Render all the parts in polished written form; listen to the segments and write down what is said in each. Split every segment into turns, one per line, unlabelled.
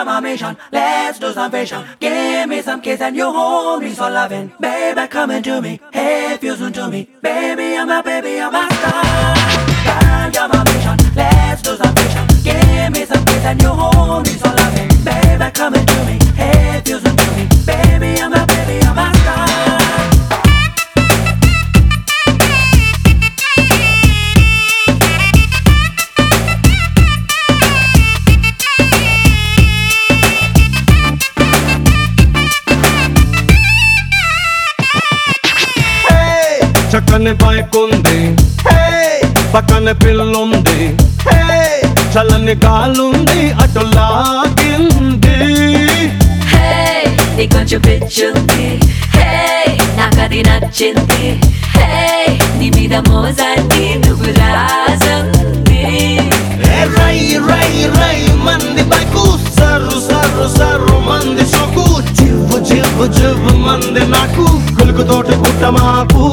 you're my mission. Let's do some fashion. Give me some kiss and you hold me so loving. Baby, come into me. Hey, fuse into me. Baby, I'm a star. Girl, you're my mission. Let's do some fashion. Give me some kiss and you hold me so loving. Baby, come into me. Hey, fuse into me. Baby, I'm a star.
చక్కని bike ఉంది పక్కన పిల్లుంది చల్లని గాలుంది అటు లాగింది
నీ కొంచెం పిచ్చుంది నాకది నచ్చింది నీ మీద మోజాన్ని నువ్వు రాజంది
రై రై రై మంది బైకు సర్రు సర్రు సర్రు మంది సొక్కు జివ్వు జివ్వు జివ్వు మంది నాకు కులుకు తోటి గుట్ట మాకు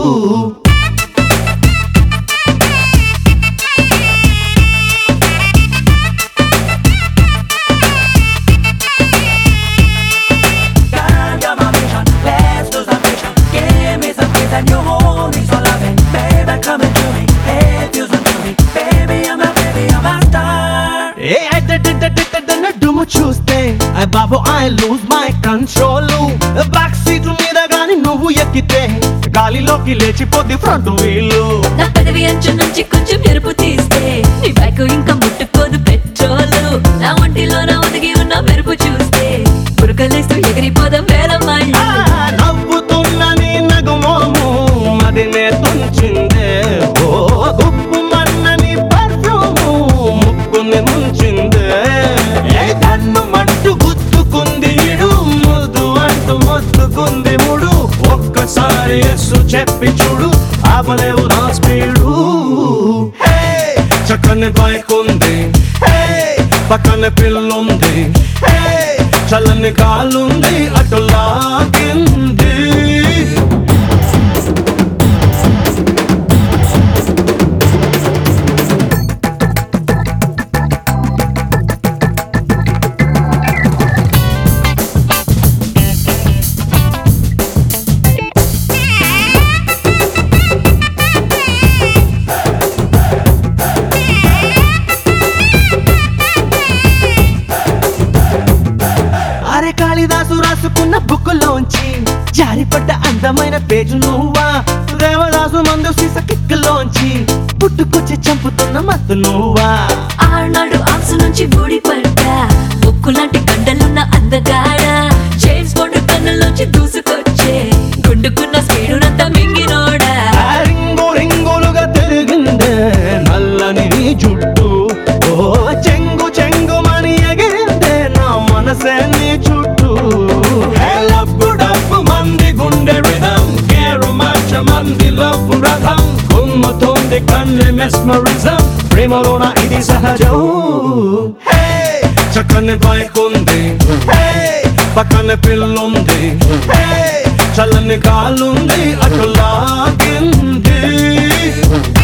డుము చూస్తే బాబు I lose my control back seat మీద గాని నువ్వు ఎక్కితే గాలిలోకి లేచిపోద్ది ఫ్రంట్ వీలు
నా పెదవి అంచు నుంచి కొంచెం ఎరుపు తీస్తే నీ బైక్ ఇంకా ముట్టుకోదు పెట్రోలు నా ఒంటిలో నా ఒదిగి ఉన్న మెరుపు చూస్తే పురకలేస్తూ ఎగిరిపోదాం వేల మైళ్ళు
నవ్వుతున్న నీ నగుమోము మదినే తుంచిందే ఓ గుప్పు మన్నని పర్ఫ్యూము ముక్కుని ముంచిందే కన్ను మంటూ గుద్దుకుంది ఇడు ముద్దు అంటూ మొత్తుకుంది ముడు ఒక్కసారి ఎస్సు చెప్పి చూడు ఆపలేవు నా స్పీడు చక్కని బైక్ ఉంది పక్కన పిల్లుంది చల్లని కాలుంది అటు లాగింది కాళిదాసు రాసుకున్న బుక్కులోంచి జారిపడ్డ అందమైన పేజు నువ్వా దేవదాసు మందు సీస కిక్కులోంచి పుట్టుకొచ్చి చంపుతున్న మత్తు నువ్వా
ఆనాడు ఆంసు నుంచి ఊడిపడ్డా బుక్కు లాంటి గంటలున్న అందగాడ జేమ్స్ బాండ్ కన్నులోంచి దూసుకొచ్చే గుండుకున్న స్పీడునంతా మింగినోడా
రింగు రింగులుగా తిరిగిందే నల్లని జుట్టు ఓ చెంగు చెంగు మని ఎగిరిందే నా మనసే నీ చుట్టూ లబ్బు డబ్బు మంది గుండె రిధం గేరు మార్చ మంది లవ్వు రథం కుమ్ముతోంది కన్ను మెస్మరిజం ప్రేమలోన ఇది సహజం చక్కని బైక్ ఉంది పక్కన పిల్లుంది చల్లని కాలుంది అటు లాగింది